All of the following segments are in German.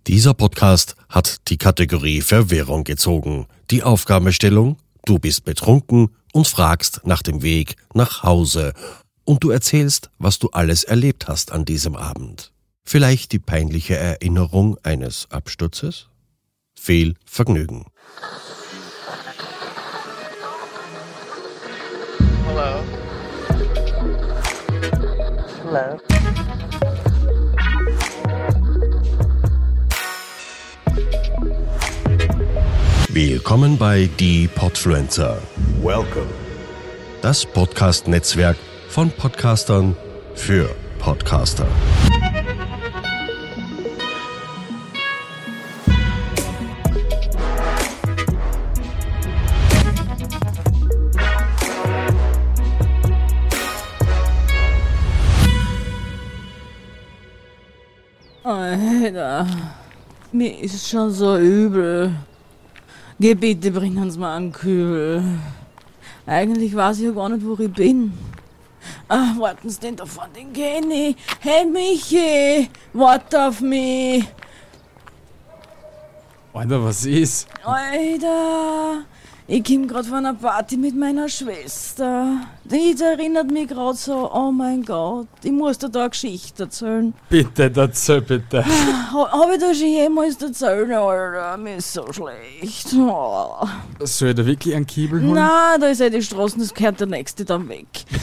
Dieser Podcast hat die Kategorie Verwirrung gezogen. Die Aufgabenstellung: Du bist betrunken und fragst nach dem Weg nach Hause. Und du erzählst, was du alles erlebt hast an diesem Abend. Vielleicht die peinliche Erinnerung eines Absturzes? Viel Vergnügen. Hello. Hello. Willkommen bei Die Podfluencer. Welcome. Das Podcast-Netzwerk von Podcastern für Podcaster. Alter, mir ist schon so übel. Geh bitte, bringen Sie mir einen Kübel. Eigentlich weiß ich ja gar nicht, wo ich bin. Warten Sie denn da vorne, den kenn ich. Hey Michi, warte auf mich. Alter, was ist? Alter, ich komm grad von einer Party mit meiner Schwester. Die erinnert mich grad so, oh mein Gott, ich muss dir da eine Geschichte erzählen. Bitte, erzähl bitte. Hab ich da schon jemals erzählt, Alter? Mir ist so schlecht. Oh. Soll ich da wirklich einen Kiebel holen? Nein, da ist die Straßen, das gehört der Nächste dann weg.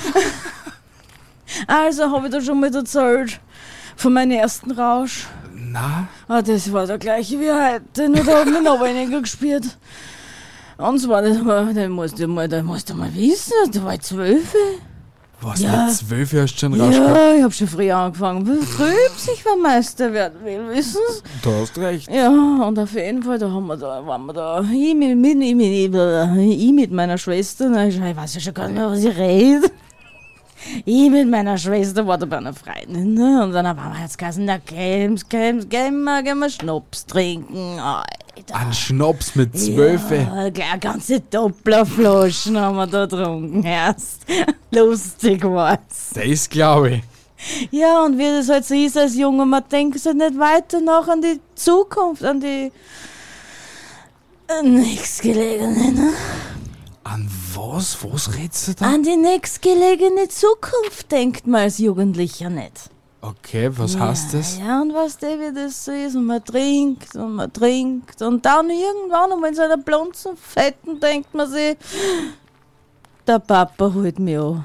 Also, hab ich da schon mal erzählt von meinem ersten Rausch. Na? Das war der gleiche wie heute, nur da hab ich noch weniger gespürt. Und zwar, das musst du mal wissen, da war ich 12. Was, Ja. mit 12 hast du schon Rausch gehabt? Ja, ich hab schon früh angefangen, wie früh ich mal Meister werden will, wissen Sie? Du hast recht. Ja, und auf jeden Fall, waren wir da, ich mit meiner Schwester, ich weiß ja schon gar nicht mehr, was ich rede. Ich mit meiner Schwester war da bei einer Freundin, ne? Und dann waren wir jetzt gehen wir Schnaps trinken, Alter. Ein Schnaps mit 12? Ja, gleich ganze Dopplerflaschen haben wir da getrunken erst. Lustig war's. Das glaube ich. Ja, und wie das halt so ist als Junge, man denkt halt nicht weiter nach an die Zukunft, an die nächstgelegene, ne? An was? Was redest du da? An die nächstgelegene Zukunft denkt man als Jugendlicher nicht. Okay, was heißt das? Ja, und weißt du, wie das so ist? Und man trinkt und man trinkt. Und dann irgendwann, und in seiner blonzen Fetten, denkt man sich, der Papa holt mich an.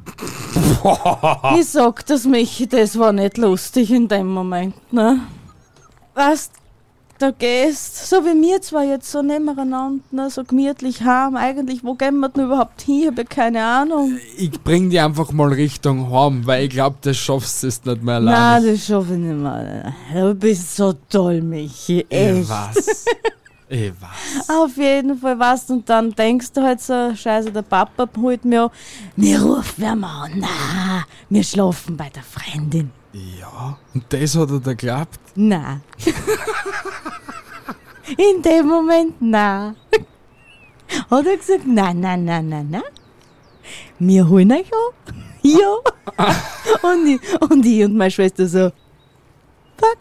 Ich sag das, Michi, das war nicht lustig in dem Moment, ne? Weißt, da gehst, so wie wir zwei jetzt so nebeneinander, ne, so gemütlich haben, eigentlich, wo gehen wir denn überhaupt hin? Ich hab ja keine Ahnung. Ich bring dich einfach mal Richtung Heim, weil ich glaube, das schaffst du jetzt nicht mehr Nein, alleine. das schaffe ich nicht mehr. Du bist so toll, Michi, echt. Ich weiß. Ich weiß. Auf jeden Fall, weißt du, und dann denkst du halt so, scheiße, der Papa holt mir an, wir rufen wer mal an, na, wir schlafen bei der Freundin. Ja, und das hat er da geglaubt? Na. In dem Moment, na. Hat er gesagt, na. Wir holen euch an. Ja. Und ich und meine Schwester so, fuck.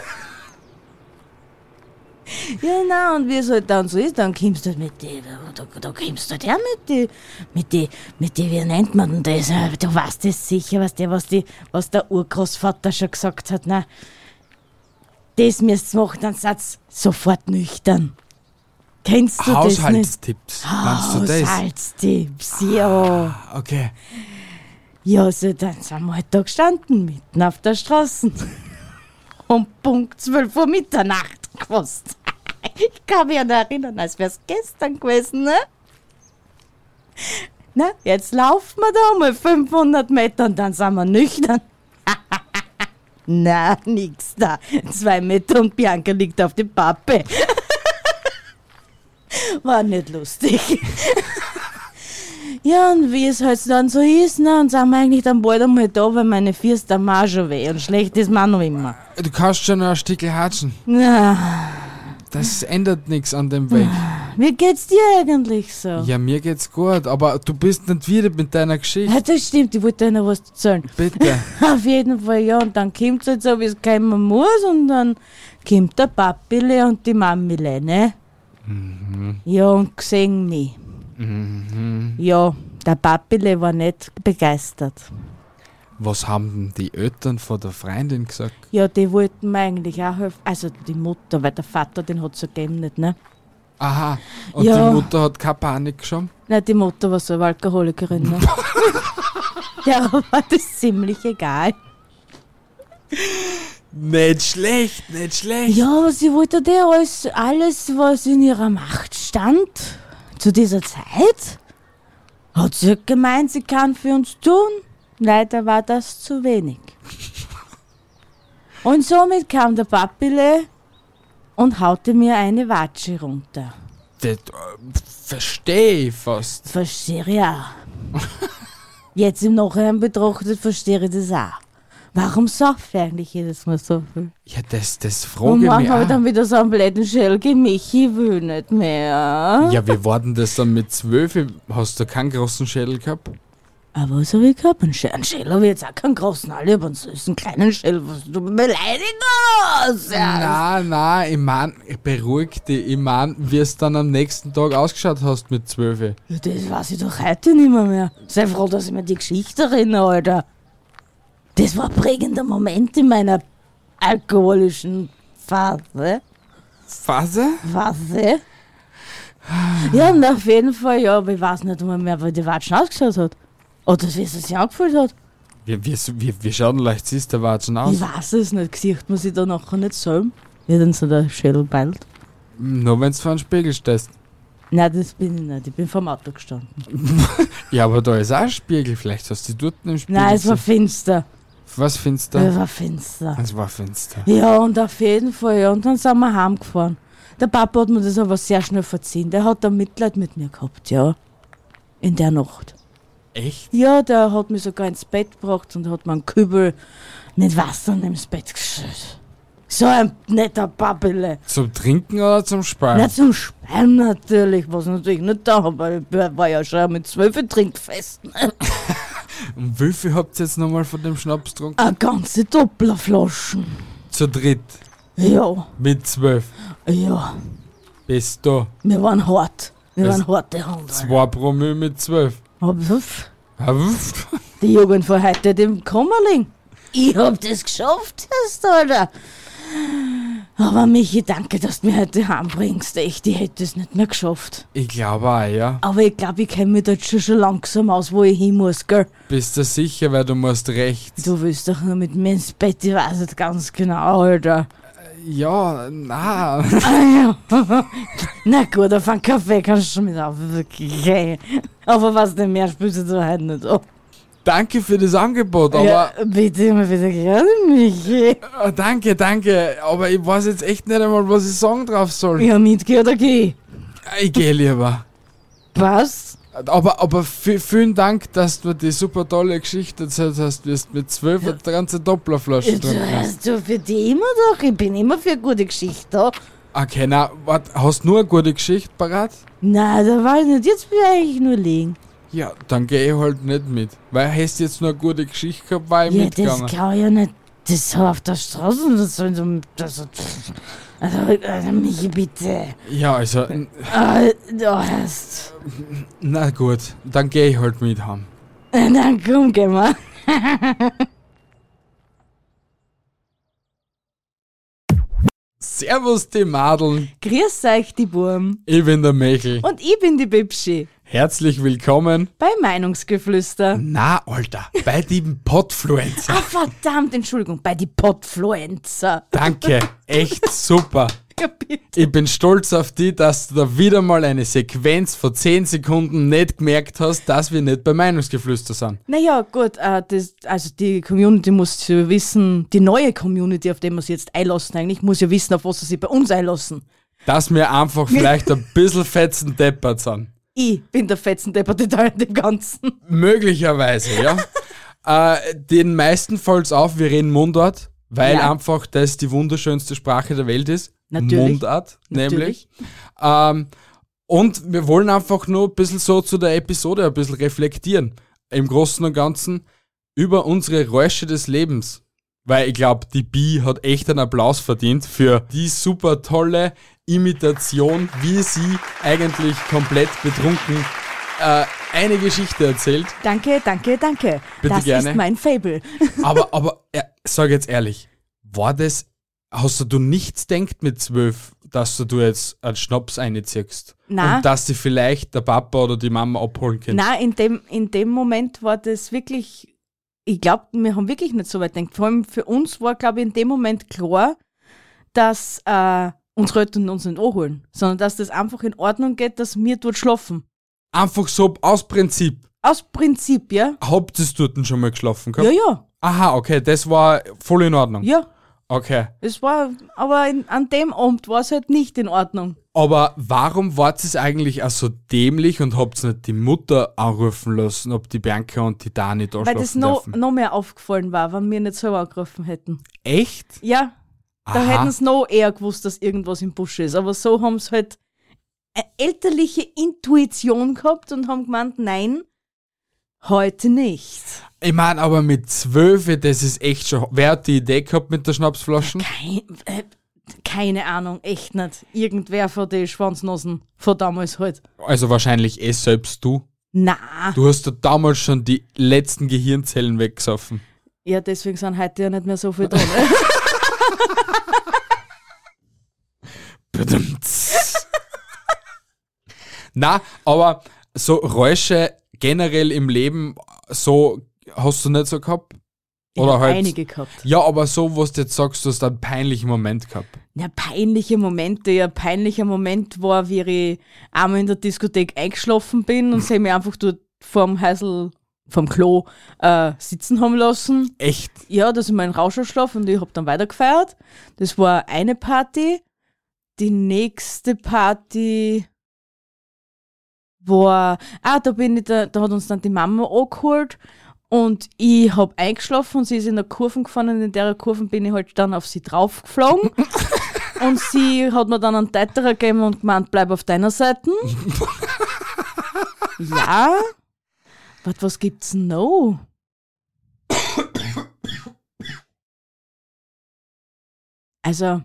Ja, na, und wie es halt dann so ist, dann kommst du halt mit die, da kommst du halt her mit die, wie nennt man denn das? Du weißt das sicher, was der Urgroßvater schon gesagt hat, na. Das müsst ihr machen, dann seid ihr sofort nüchtern. Kennst du das nicht? Haushaltstipps. Meinst du das? Haushaltstipps, ja. Okay. Ja, so, dann sind wir halt da gestanden, mitten auf der Straße. Um Punkt 12 Uhr Mitternacht gewusst. Ich kann mich an erinnern, als wär's gestern gewesen, ne? Na, jetzt laufen wir da mal 500 Meter und dann sind wir nüchtern. Na, nix da. 2 Meter und Bianca liegt auf der Pappe. War nicht lustig. Ja, und wie es halt dann so ist, ne, und sind wir eigentlich dann bald einmal da, weil meine Füße haben auch schon weh und schlecht ist mir auch noch immer. Du kannst schon noch ein Stückchen hatschen. Na, Das ändert nichts an dem Weg. wie geht's dir eigentlich so? Ja, mir geht's gut, aber du bist nicht wieder mit deiner Geschichte. Ja, das stimmt, ich wollte dir noch was erzählen. Bitte. Auf jeden Fall, ja, und dann kommt es halt so, wie es kommen muss, und dann kommt der Papile und die Mamile, ne? Ja, und gesehen mich. Ja, der Papile war nicht begeistert. Was haben denn die Eltern von der Freundin gesagt? Ja, die wollten mir eigentlich auch helfen. Also die Mutter, weil der Vater, den hat es ja gegeben nicht, ne? Aha, und Ja. die Mutter hat keine Panik schon? Nein, die Mutter war so eine Alkoholikerin, ne? Der war das ziemlich egal. Nicht schlecht, nicht schlecht. Ja, aber sie wollte dir alles, was in ihrer Macht stand, zu dieser Zeit, hat sie gemeint, sie kann für uns tun. Leider war das zu wenig. Und somit kam der Papile und haute mir eine Watsche runter. Das verstehe ich fast. Verstehe ich auch. Jetzt im Nachhinein betrachtet verstehe ich das auch. Warum sauft ihr eigentlich jedes Mal so viel? Ja, das Und frage ich morgen mich habe ich auch. dann wieder so einen blöden Schelge, Michi will nicht mehr. Ja, wie war denn das dann mit 12? Hast du keinen großen Schädel gehabt? Aber was habe ich gehabt? Einen Schell habe ich jetzt auch keinen großen, alle aber einen süßen kleinen Schell, was du beleidigen hast. Ja. Nein, ich mein, beruhig dich. Ich mein, wie es dann am nächsten Tag ausgeschaut hast mit 12. Das weiß ich doch heute nicht mehr. Sei froh, dass ich mir die Geschichte erinnere, Alter. Das war ein prägender Moment in meiner alkoholischen Phase. Phase? Ja, und auf jeden Fall, ja, aber ich weiß nicht mehr, wie die Watschen ausgeschaut hat. Oder wie es sich angefühlt hat. Wie schaut denn leicht siehst der Watschen aus? Ich weiß es nicht, sieht man sich da nachher nicht selber. Wie dann so der Schädel beilt. Nur wenn du vor einen Spiegel stehst. Nein, das bin ich nicht. Ich bin vom Auto gestanden. Ja, aber da ist auch ein Spiegel. Vielleicht hast du dich dort im Spiegel Nein, es war gesehen. finster. Was findest du? Es war finster. Es war finster. Ja, und auf jeden Fall, ja. Und dann sind wir heimgefahren. Der Papa hat mir das aber sehr schnell verziehen. Der hat da Mitleid mit mir gehabt, ja. In der Nacht. Echt? Ja, der hat mich sogar ins Bett gebracht und hat mir einen Kübel mit Wasser ins Bett geschüttet. So ein netter Papele. Zum Trinken oder zum Sparen? Nicht zum Speien natürlich, was natürlich nicht da, aber ich war ja schon mit 12 trinkfest. Und wie viel habt ihr jetzt nochmal von dem Schnaps getrunken? Eine ganze Dopplerflaschen. Zu dritt. Ja, Mit 12. ja, Bist du. wir waren hart. Wir Das- waren harte Hunde. 2 Promille mit 12. Aber Ah, wuff. die Jugend von heute, dem Kummerling. Ich hab das geschafft, Alter. Aber Michi, danke, dass du mich heute heimbringst. Echt, ich hätte es nicht mehr geschafft. Ich glaube auch, ja. Aber ich glaube, ich kenne mich da jetzt schon langsam aus, wo ich hin muss, gell? Bist du sicher, weil du musst rechts. Du willst doch nur mit mir ins Bett, ich weiß es ganz genau, Alter. Ja, na. Ah, ja. Na gut, auf einen Kaffee kannst du schon mit auf. Okay. Aber was denn mehr spielst du heute nicht ab? Danke für das Angebot, aber. Ja, bitte immer wieder gerne, Michi. Danke. Aber ich weiß jetzt echt nicht einmal, was ich sagen drauf soll. Ja, mitgeh oder geh? Ich gehe lieber. Was? Aber vielen Dank, dass du die super tolle Geschichte erzählt hast, wie du mit 12 eine ganze Dopplerflasche Du getrunken hast. hast du für die immer doch. Ich bin immer für eine gute Geschichte da. Okay, na, warte, hast du nur eine gute Geschichte parat? Nein, da weiß ich nicht. Jetzt will ich eigentlich nur liegen. Ja, dann gehe ich halt nicht mit. Weil hast du jetzt nur eine gute Geschichte gehabt, war ich Ja, mitgegangen. das kann ich ja nicht. Das so auf der Straße. Das soll so. Also, Michi, bitte. Ja, also, Du hast. na gut, dann gehe ich halt mit heim. Dann komm, geh mal. Servus, die Madeln. Grüß euch, die Burm. Ich bin der Michel. Und ich bin die Bibschi. Herzlich willkommen. Bei Meinungsgeflüster. Na, Alter, bei dem Podfluencer. Ah, verdammt, Entschuldigung, bei die Podfluencer. Danke, echt super. Ja, bitte. Ich bin stolz auf dich, dass du da wieder mal eine Sequenz von 10 Sekunden nicht gemerkt hast, dass wir nicht bei Meinungsgeflüster sind. Naja, gut, also die Community muss ja wissen, die neue Community, auf die wir sie jetzt einlassen eigentlich, muss ja wissen, auf was sie sich bei uns einlassen. Dass wir einfach vielleicht ein bisschen fetzen deppert sind. Ich bin der Fetzendepperte Teil dem Ganzen. Möglicherweise, ja. Den meisten fällt's auf, wir reden Mundart, weil Ja. einfach das die wunderschönste Sprache der Welt ist. Natürlich. Mundart, nämlich. Und wir wollen einfach nur ein bisschen so zu der Episode ein bisschen reflektieren. Im Großen und Ganzen über unsere Räusche des Lebens. Weil ich glaube, die Bi hat echt einen Applaus verdient für die super tolle Imitation, wie sie eigentlich komplett betrunken eine Geschichte erzählt. Danke. Bitte das gerne. ist mein Fable. Aber sag jetzt ehrlich, hast du nichts denkt mit 12, dass du jetzt einen Schnaps einziehst? Nein. Und dass sie vielleicht der Papa oder die Mama abholen können? Nein, in dem Moment war das wirklich, ich glaube, wir haben wirklich nicht so weit gedacht. Vor allem für uns war, glaube ich, in dem Moment klar, dass unsere Eltern uns nicht anholen, sondern dass das einfach in Ordnung geht, dass wir dort schlafen. Einfach so aus Prinzip. Aus Prinzip, ja? Habt ihr dort schon mal geschlafen gehabt? Ja. Aha, okay, das war voll in Ordnung. Ja. Okay. Es war, aber an dem Abend war es halt nicht in Ordnung. Aber warum wart ihr eigentlich auch so dämlich und habt nicht die Mutter anrufen lassen, ob die Bianca und die Dani da Weil das schlafen dürfen? noch mehr aufgefallen war, wenn wir nicht selber angerufen hätten. Echt? Ja, da Aha. hätten sie noch eher gewusst, dass irgendwas im Busch ist. Aber so haben sie halt eine elterliche Intuition gehabt und haben gemeint, nein, heute nicht. Ich meine, aber mit 12, das ist echt schon... Wer hat die Idee gehabt mit der Schnapsflaschen? Keine Ahnung, echt nicht. Irgendwer von den Schwanznosen von damals halt. Also wahrscheinlich selbst du. Na. Du hast ja damals schon die letzten Gehirnzellen weggesoffen. Ja, deswegen sind heute ja nicht mehr so viel drin. Na, aber so Räusche generell im Leben, so hast du nicht so gehabt? Ich Oder hab halt, einige gehabt. Ja, aber so, was du jetzt sagst, du hast einen peinlichen Moment gehabt. Ja, peinliche Momente. Ja, peinlicher Moment war, wie ich einmal in der Diskothek eingeschlafen bin und sie mich einfach dort vorm Klo sitzen haben lassen. Echt? Ja, das ist mein Rauscherschlaf und ich hab dann weitergefeiert. Das war eine Party. Die nächste Party war, da hat uns dann die Mama angeholt und ich hab eingeschlafen und sie ist in der Kurve gefahren und in der Kurve bin ich halt dann auf sie draufgeflogen und sie hat mir dann einen Teiterer gegeben und gemeint, bleib auf deiner Seite. Ja. Was gibt's noch? Also,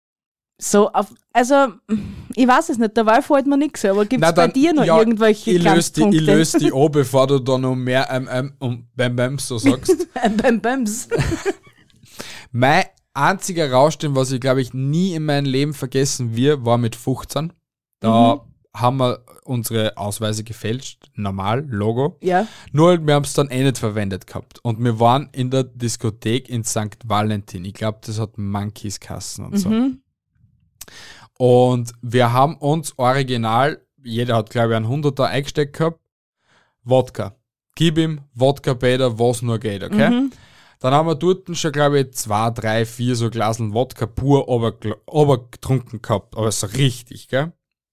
ich weiß es nicht, dabei fällt mir nichts, aber gibt's bei dir noch irgendwelche Ich Glanzpunkte? löse die an, bevor du da noch mehr und Bam so sagst. Bams. Mein einziger Rausch, den was ich glaube ich nie in meinem Leben vergessen wird, war mit 15. Da haben wir unsere Ausweise gefälscht, normal, Logo. Ja. Nur halt, wir haben es dann nicht verwendet gehabt. Und wir waren in der Diskothek in St. Valentin. Ich glaube, das hat Monkeys Kassen und so. Und wir haben uns original, jeder hat glaube ich einen 100er eingesteckt gehabt, Wodka. Gib ihm Wodka Bäder, was nur geht, okay? Dann haben wir dort schon glaube ich 2, 3, 4 so Glaseln Wodka pur aber getrunken gehabt, aber so richtig, gell?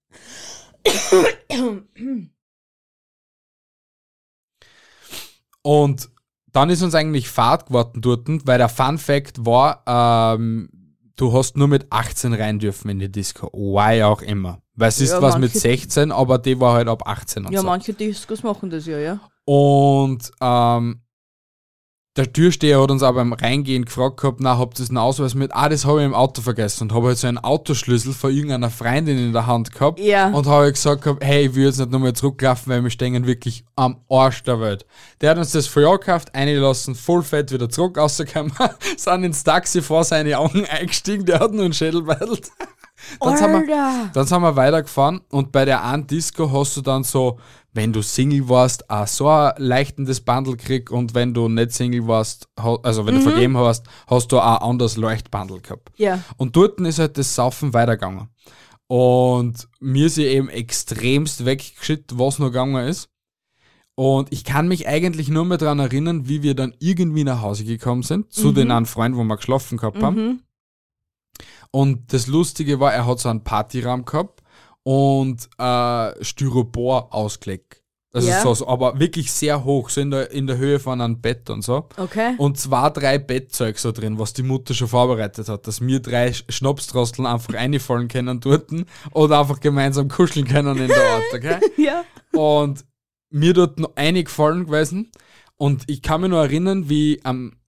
Und dann ist uns eigentlich Fahrt geworden dort, weil der Fun Fact war, du hast nur mit 18 rein dürfen in die Disco. Why auch immer. Weil es ist was mit 16, aber die war halt ab 18 und Ja, so. manche Discos machen das ja. Und der Türsteher hat uns aber beim Reingehen gefragt gehabt, na, habt ihr einen Ausweis mit? Das habe ich im Auto vergessen. Und habe halt so einen Autoschlüssel von irgendeiner Freundin in der Hand gehabt. Ja. Und habe halt gesagt gehabt, hey, ich will jetzt nicht nochmal zurücklaufen, weil wir stehen wirklich am Arsch der Welt. Der hat uns das Jahr gekauft, eingelassen, voll fett wieder zurück, rausgekommen, sind ins Taxi vor seine Augen eingestiegen, der hat nur einen Schädel beidelt. Dann sind wir weitergefahren und bei der einen Disco hast du dann so, wenn du Single warst, auch so ein leuchtendes Bundle gekriegt und wenn du nicht Single warst, also wenn du vergeben hast, hast du auch ein anderes Leuchtbundle gehabt. Ja. Und dort ist halt das Saufen weitergegangen. Und mir ist eben extremst weggeschickt, was noch gegangen ist. Und ich kann mich eigentlich nur mehr daran erinnern, wie wir dann irgendwie nach Hause gekommen sind, zu den einen Freunden, wo wir geschlafen gehabt haben. Und das Lustige war, er hat so einen Partyraum gehabt und Styropor ausgelegt. Also so, aber wirklich sehr hoch, so in der Höhe von einem Bett und so. Okay. Und 2, 3 Bettzeug so drin, was die Mutter schon vorbereitet hat, dass wir 3 Schnapsdrosteln einfach reinfallen können dort oder einfach gemeinsam kuscheln können in der Ort, okay? Ja. Und mir dort noch eingefallen gewesen und ich kann mich noch erinnern, wie am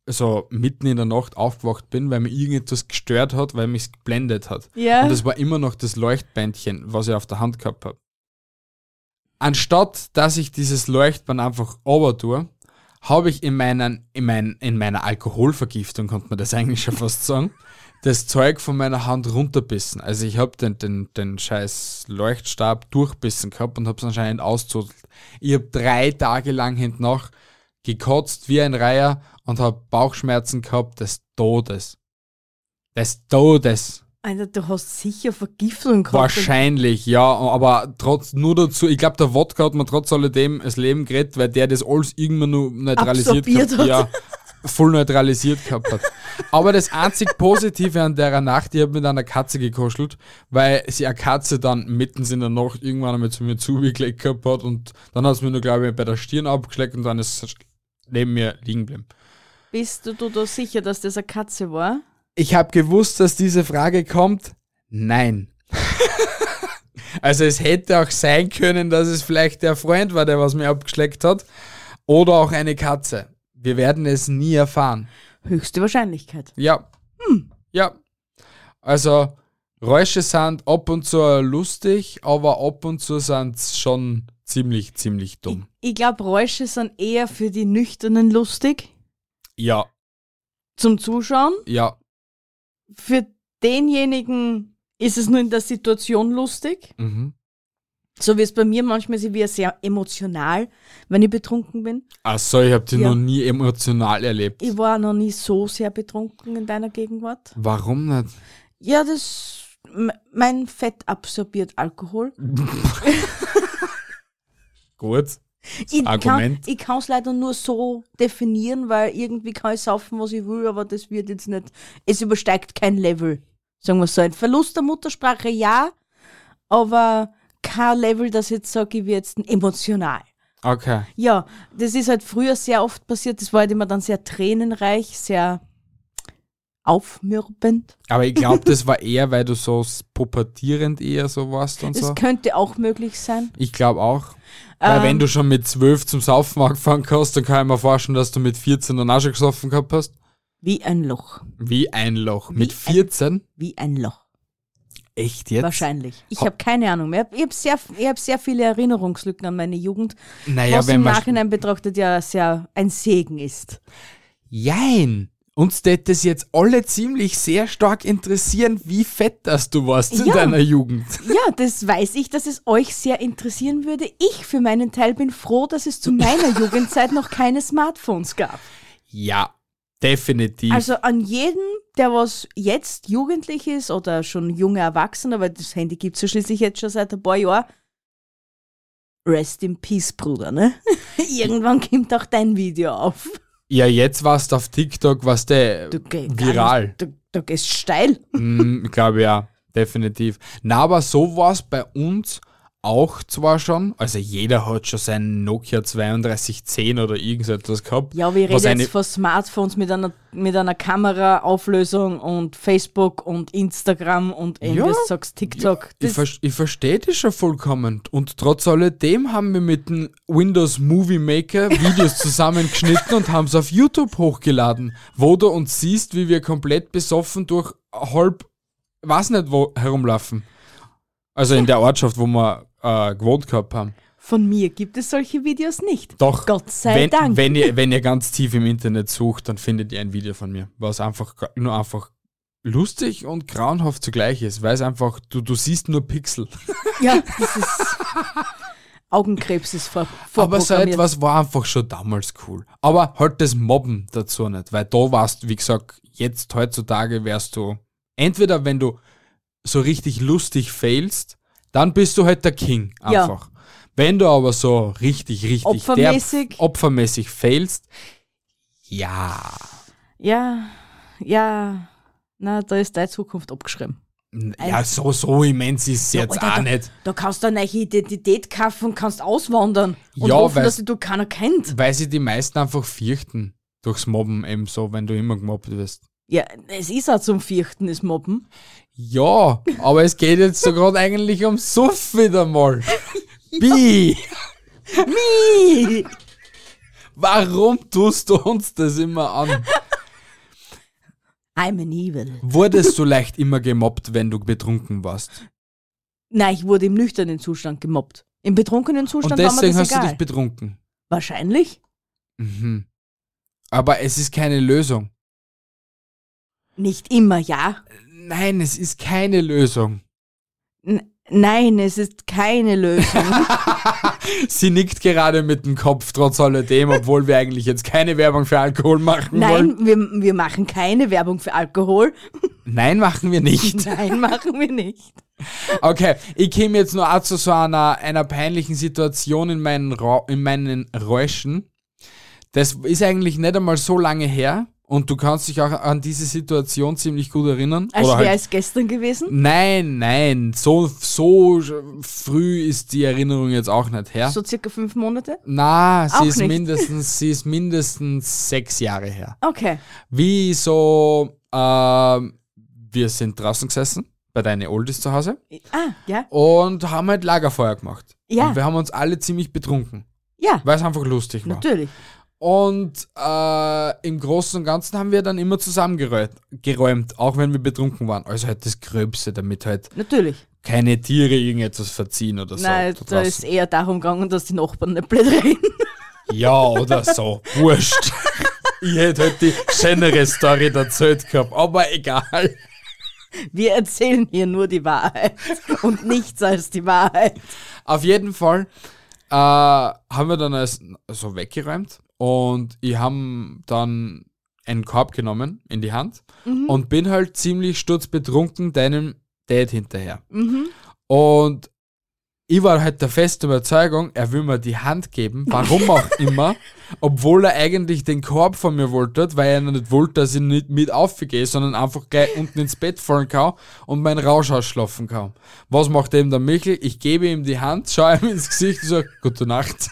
so mitten in der Nacht aufgewacht bin, weil mich irgendetwas gestört hat, weil mich geblendet hat. Ja. Und das war immer noch das Leuchtbändchen, was ich auf der Hand gehabt habe. Anstatt, dass ich dieses Leuchtband einfach runter tue, habe ich in meiner Alkoholvergiftung, konnte man das eigentlich schon fast sagen, das Zeug von meiner Hand runterbissen. Also ich habe den scheiß Leuchtstab durchbissen gehabt und habe es anscheinend auszudelt. Ich habe 3 Tage lang hintnach gekotzt wie ein Reiher und habe Bauchschmerzen gehabt des Todes. Des Todes. Alter, du hast sicher Vergiftung gehabt. Wahrscheinlich, ja, aber trotz nur dazu, ich glaube, der Wodka hat mir trotz alledem das Leben gerettet, weil der das alles irgendwann nur neutralisiert Absorbiert hat. Ja, voll neutralisiert gehabt hat. Aber das einzig Positive an der Nacht, ich habe mit einer Katze gekuschelt, weil sie eine Katze dann mitten in der Nacht irgendwann einmal zu mir zugelegt gehabt hat und dann hat es mir nur, glaube ich, bei der Stirn abgeschleckt und dann ist es neben mir liegen geblieben. Bist du da sicher, dass das eine Katze war? Ich habe gewusst, dass diese Frage kommt. Nein. Also es hätte auch sein können, dass es vielleicht der Freund war, der was mir abgeschleckt hat. Oder auch eine Katze. Wir werden es nie erfahren. Höchste Wahrscheinlichkeit. Ja. Ja. Also Räusche sind ab und zu lustig, aber ab und zu sind sie schon ziemlich dumm. Ich glaube, Räusche sind eher für die Nüchternen lustig. Ja. Zum Zuschauen. Ja. Für denjenigen ist es nur in der Situation lustig. Mhm. So wie es bei mir manchmal ist, ich werde sehr emotional, wenn ich betrunken bin. Achso, ich habe dich Ja. noch nie emotional erlebt. Ich war noch nie so sehr betrunken in deiner Gegenwart. Warum nicht? Ja, mein Fett absorbiert Alkohol. Gut. Ich Argument. kann es leider nur so definieren, weil irgendwie kann ich saufen, was ich will, aber das wird jetzt nicht, es übersteigt kein Level. Sagen wir so, ein Verlust der Muttersprache ja, aber kein Level, das ich jetzt sage, ich werde jetzt emotional. Okay. Ja, das ist halt früher sehr oft passiert, das war halt immer dann sehr tränenreich, sehr aufmürbend. Aber ich glaube, das war eher, weil du so pubertierend eher so warst und Das so. könnte auch möglich sein. Ich glaube auch. Weil wenn du schon mit 12 zum Saufen angefangen hast, dann kann ich mir vorstellen, dass du mit 14 dann auch schon gesoffen gehabt hast. Wie ein Loch. Wie ein Loch. Mit 14? Wie ein Loch. Echt jetzt? Wahrscheinlich. Ich habe keine Ahnung mehr. Ich hab sehr viele Erinnerungslücken an meine Jugend, Naja, was wenn im man... Nachhinein betrachtet ja sehr ein Segen ist. Jein. Uns tät das jetzt alle ziemlich sehr stark interessieren, wie fett das du warst in Ja. deiner Jugend. Ja, das weiß ich, dass es euch sehr interessieren würde. Ich für meinen Teil bin froh, dass es zu meiner Jugendzeit noch keine Smartphones gab. Ja, definitiv. Also an jeden, der was jetzt jugendlich ist oder schon junge Erwachsene, weil das Handy gibt es ja schließlich jetzt schon seit ein paar Jahren. Rest in Peace, Bruder, ne? Irgendwann kommt auch dein Video auf. Ja, jetzt warst du auf TikTok, was der viral. Du gehst steil. Ich glaube ja, definitiv. Na, aber so war es bei uns auch zwar schon. Also jeder hat schon seinen Nokia 3210 oder irgendetwas gehabt. Ja, wir was reden jetzt von Smartphones mit einer Kameraauflösung und Facebook und Instagram und wie du sagst TikTok. Ich verstehe das schon vollkommen. Und trotz alledem haben wir mit dem Windows Movie Maker Videos zusammengeschnitten und haben es auf YouTube hochgeladen, wo du uns siehst, wie wir komplett besoffen durch weiß nicht wo, herumlaufen. Also in der Ortschaft, wo wir gewohnt gehabt haben. Von mir gibt es solche Videos nicht. Doch, Gott sei Dank. Wenn ihr ganz tief im Internet sucht, dann findet ihr ein Video von mir, was einfach lustig und grauenhaft zugleich ist, weil es einfach, du siehst nur Pixel. Ja, das ist... Augenkrebs ist Aber so vorprogrammiert. etwas war einfach schon damals cool. Aber halt das Mobben dazu nicht, weil da warst, wie gesagt, jetzt heutzutage wärst du, entweder wenn du so richtig lustig failst, dann bist du halt der King einfach. Ja. Wenn du aber so richtig opfermäßig failst, ja. Ja, na, da ist deine Zukunft abgeschrieben. Ja, so immens ist es jetzt auch nicht. Da kannst du eine neue Identität kaufen und kannst auswandern und ja, hoffen, dass du keiner kennt. Weil sie die meisten einfach fürchten durchs Mobben eben so, wenn du immer gemobbt wirst. Ja, es ist auch zum Fürchten, das Mobben. Ja, aber es geht jetzt so gerade eigentlich um Suff wieder mal. Mi! Mi! Warum tust du uns das immer an? I'm an evil. Wurdest du leicht immer gemobbt, wenn du betrunken warst? Nein, ich wurde im nüchternen Zustand gemobbt. Im betrunkenen Und Zustand war mir deswegen das hast du egal. dich betrunken. Wahrscheinlich. Mhm. Aber es ist keine Lösung. Nicht immer, ja. Nein, es ist keine Lösung. Nein, es ist keine Lösung. Sie nickt gerade mit dem Kopf trotz alledem, obwohl wir eigentlich jetzt keine Werbung für Alkohol machen wollen. Nein, wir machen keine Werbung für Alkohol. Nein, machen wir nicht. Nein, machen wir nicht. Okay, ich käme jetzt nur auch zu so einer peinlichen Situation in meinen Räuschen. Das ist eigentlich nicht einmal so lange her und du kannst dich auch an diese Situation ziemlich gut erinnern. Als Oder wäre halt, es gestern gewesen? nein, so früh ist die Erinnerung jetzt auch nicht her. So circa 5 Monate? Na, Auch sie nicht. ist mindestens 6 Jahre her. Okay. Wie so, wir sind draußen gesessen, bei deinen Oldies zu Hause, Ja. und haben halt Lagerfeuer gemacht. Ja. Und wir haben uns alle ziemlich betrunken, Ja, weil es einfach lustig war. natürlich. Und im Großen und Ganzen haben wir dann immer zusammengeräumt, auch wenn wir betrunken waren. Also halt das Gröbste, damit halt Natürlich. keine Tiere irgendetwas verziehen oder so. Nein, da da ist draußen. eher darum gegangen, dass die Nachbarn nicht blöd reden. Ja, oder so. Wurscht. Ich hätte halt die schönere Story erzählt gehabt, aber egal. Wir erzählen hier nur die Wahrheit und nichts als die Wahrheit. Auf jeden Fall haben wir dann so weggeräumt und ich habe dann einen Korb genommen in die Hand und bin halt ziemlich sturzbetrunken deinem Dad hinterher. Und ich war halt der festen Überzeugung, er will mir die Hand geben, warum auch immer, obwohl er eigentlich den Korb von mir wollte, weil er nicht wollte, dass ich nicht mit aufgehe, sondern einfach gleich unten ins Bett fallen kann und meinen Rausch ausschlafen kann. Was macht eben der Michel? Ich gebe ihm die Hand, schaue ihm ins Gesicht und sage, gute Nacht.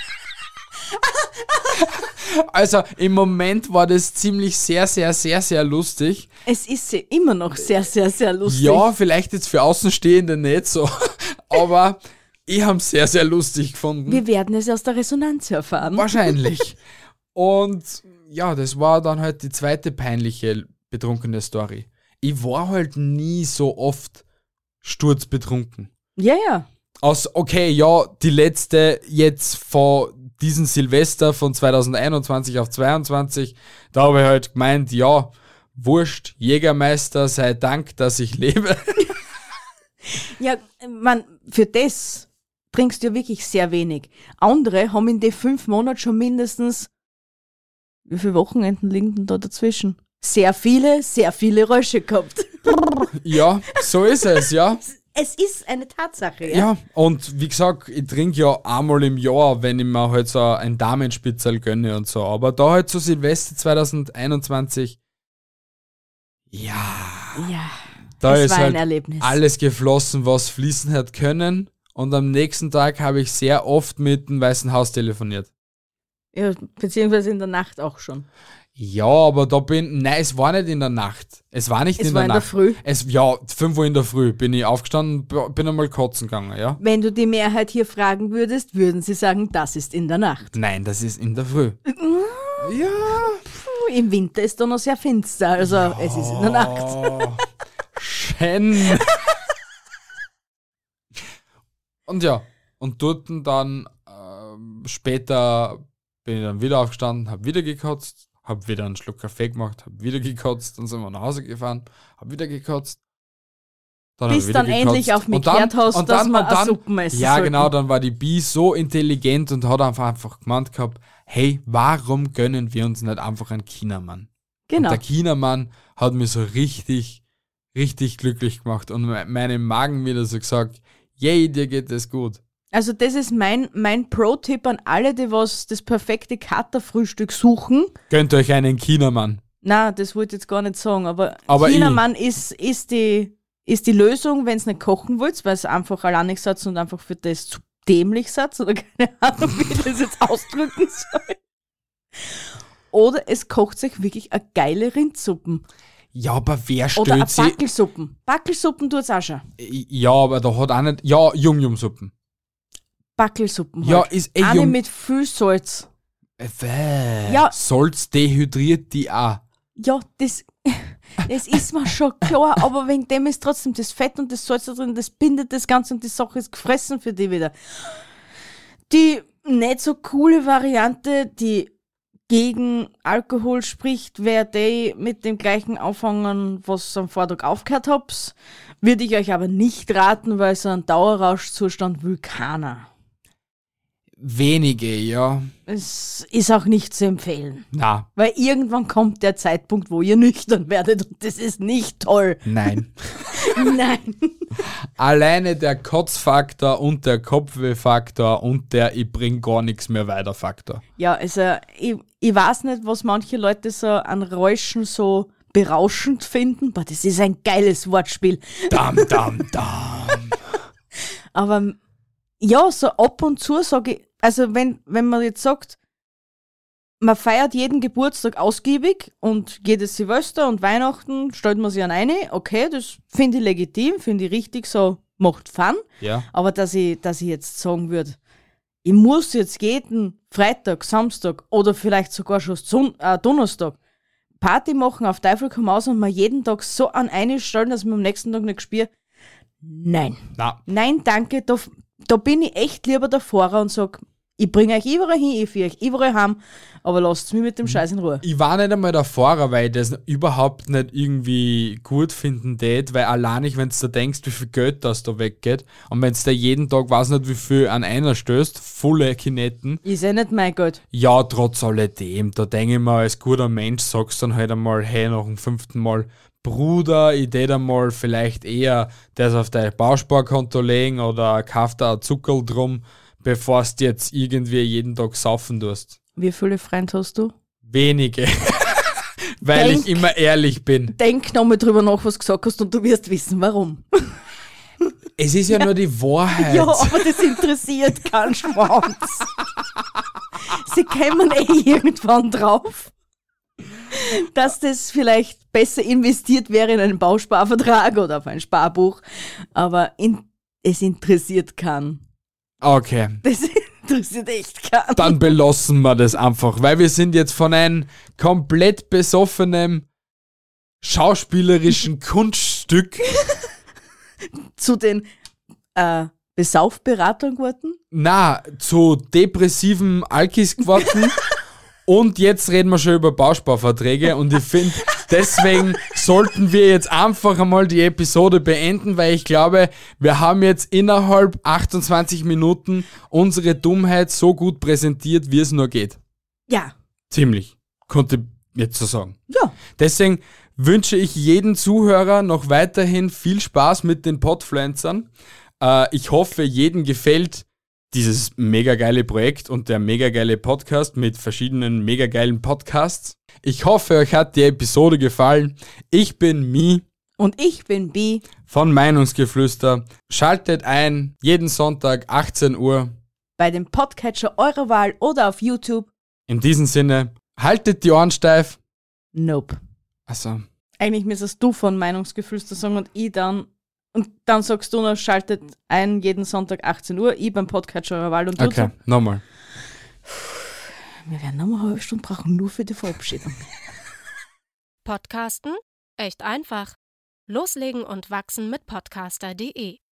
Also im Moment war das ziemlich sehr, sehr, sehr, sehr lustig. Es ist immer noch sehr, sehr, sehr lustig. Ja, vielleicht jetzt für Außenstehende nicht so, aber ich habe es sehr, sehr lustig gefunden. Wir werden es aus der Resonanz erfahren. Wahrscheinlich. Und ja, das war dann halt die zweite peinliche betrunkene Story. Ich war halt nie so oft sturzbetrunken. Ja, ja. Okay, ja, die letzte jetzt von diesen Silvester von 2021 auf 22, da habe ich halt gemeint, ja, wurscht, Jägermeister, sei Dank, dass ich lebe. Ja, für das trinkst du ja wirklich sehr wenig. Andere haben in den 5 Monaten schon mindestens, wie viele Wochenenden liegen denn da dazwischen? Sehr viele Rösche gehabt. Ja, so ist es, ja. Es ist eine Tatsache, ja. Ja, und wie gesagt, ich trinke ja einmal im Jahr, wenn ich mir halt so ein Damenspitzel gönne und so. Aber da halt so Silvester 2021, ja, Ja, da es ist war halt ein Erlebnis. alles geflossen, was fließen hat können. Und am nächsten Tag habe ich sehr oft mit dem Weißen Haus telefoniert. Ja, beziehungsweise in der Nacht auch schon. Ja, aber nein, es war nicht in der Nacht. Es war nicht Es in war der in der Nacht. Früh. 5 Uhr in der Früh bin ich aufgestanden, bin einmal kotzen gegangen, ja. Wenn du die Mehrheit hier fragen würdest, würden sie sagen, das ist in der Nacht. Nein, das ist in der Früh. Ja. Puh, im Winter ist da noch sehr finster, also es ist in der Nacht. Oh, schön. Und ja, und dort dann später bin ich dann wieder aufgestanden, habe wieder gekotzt, habe wieder einen Schluck Kaffee gemacht, habe wieder gekotzt, dann sind wir nach Hause gefahren, habe wieder gekotzt. Dann hab ich Bis wieder dann gekotzt. endlich auf mich Und dann- gehört hast, und dass dann- wir und dann- eine Suppen essen Ja, sollten. genau, dann war die Bi so intelligent und hat einfach gemeint gehabt, hey, warum gönnen wir uns nicht einfach einen Chinamann? Genau. Und der Chinamann hat mich so richtig, richtig glücklich gemacht und meinem Magen wieder so gesagt, yay, dir geht es gut. Also das ist mein Pro-Tipp an alle, die was das perfekte Katerfrühstück suchen. Gönnt euch einen Chinamann. Na, das wollte ich jetzt gar nicht sagen, aber Aber Chinamann ist die Lösung, wenn ihr nicht kochen wollt, weil es einfach allein nicht seid und einfach für das zu dämlich seid oder keine Ahnung, wie ich das jetzt ausdrücken soll. Oder es kocht sich wirklich eine geile Rindsuppen. Ja, aber wer Oder eine stellt sich... Backelsuppen. Backelsuppen tut's auch schon. Ja, aber da hat auch nicht... Ja, Yum-Yum-Suppen. Backelsuppen Ja, halt. ist Eine Yum... mit viel Salz. Ja. Ja. Salz dehydriert die auch. Ja, das... es ist mir schon klar, aber wegen dem ist trotzdem das Fett und das Salz da drin, das bindet das Ganze und die Sache ist gefressen für die wieder. Die nicht so coole Variante, die gegen Alkohol spricht, wer die mit dem gleichen auffangen, was am Vortag aufgehört habt, würde ich euch aber nicht raten, weil so ein Dauerrauschzustand will keiner. Wenige, ja. Es ist auch nicht zu empfehlen. Na, Weil irgendwann kommt der Zeitpunkt, wo ihr nüchtern werdet und das ist nicht toll. nein. Nein. Alleine der Kotzfaktor und der Kopfwehfaktor und der ich bring gar nichts mehr weiter Faktor. Ja, also ich weiß nicht, was manche Leute so an Räuschen so berauschend finden, aber das ist ein geiles Wortspiel. Dam, dam, dam. Aber ja, so ab und zu sage ich, also wenn man jetzt sagt, man feiert jeden Geburtstag ausgiebig und jedes Silvester und Weihnachten stellt man sich an eine, okay, das finde ich legitim, finde ich richtig, so macht Fun. Ja. Aber dass ich jetzt sagen würde, ich muss jetzt jeden Freitag, Samstag oder vielleicht sogar schon Donnerstag Party machen, auf Teufel komm aus und mir jeden Tag so an eine stellen, dass man am nächsten Tag nicht spürt. Nein. Na, Nein, danke, da bin ich echt lieber der Fahrer und sag, ich bringe euch überall hin, ich führe euch überall heim, aber lasst mich mit dem Scheiß in Ruhe. ich war nicht einmal der Fahrer, weil ich das überhaupt nicht irgendwie gut finden tät, weil allein nicht, wenn du denkst, wie viel Geld das da weggeht und wenn du da jeden Tag, weiß nicht wie viel an einer stößt, volle Kinetten, Ist ja nicht mein Geld. ja, trotz alledem, da denke ich mal, als guter Mensch sagst du dann halt einmal, hey, nach dem 5. Mal, Bruder, ich tät einmal vielleicht eher das auf dein Bausparkonto legen oder kauf da ein Zuckerl drum, bevor du jetzt irgendwie jeden Tag saufen tust. Wie viele Freunde hast du? Wenige. Weil Denk- ich immer ehrlich bin. Denk nochmal drüber nach, was du gesagt hast und du wirst wissen, warum. Es ist ja nur die Wahrheit. Ja, aber das interessiert keinen Schwanz. Sie kämen irgendwann drauf, dass das vielleicht besser investiert wäre in einen Bausparvertrag oder auf ein Sparbuch, aber es interessiert keinen. Okay, Das interessiert echt keinen. dann belassen wir das einfach, weil wir sind jetzt von einem komplett besoffenen schauspielerischen Kunststück Zu den Besaufberatern geworden. zu depressiven Alkis geworden. Und jetzt reden wir schon über Bausparverträge und ich finde, deswegen sollten wir jetzt einfach einmal die Episode beenden, weil ich glaube, wir haben jetzt innerhalb 28 Minuten unsere Dummheit so gut präsentiert, wie es nur geht. Ja. Ziemlich, konnte ich jetzt so sagen. Ja. Deswegen wünsche ich jedem Zuhörer noch weiterhin viel Spaß mit den Podfluencern. Ich hoffe, jedem gefällt dieses mega geile Projekt und der mega geile Podcast mit verschiedenen mega geilen Podcasts. Ich hoffe, euch hat die Episode gefallen. Ich bin Mi Und ich bin Bi. von Meinungsgeflüster. Schaltet ein, jeden Sonntag 18 Uhr. Bei dem Podcatcher eurer Wahl oder auf YouTube. In diesem Sinne, haltet die Ohren steif. Nope. Also, Eigentlich müsstest du von Meinungsgeflüster sagen und ich dann. Und dann sagst du noch, schaltet ein jeden Sonntag 18 Uhr, ich beim Podcatcher eurer Wahl und du. okay, nochmal. Wir werden noch eine halbe Stunde brauchen, nur für die Verabschiedung. Podcasten? Echt einfach. Loslegen und wachsen mit podcaster.de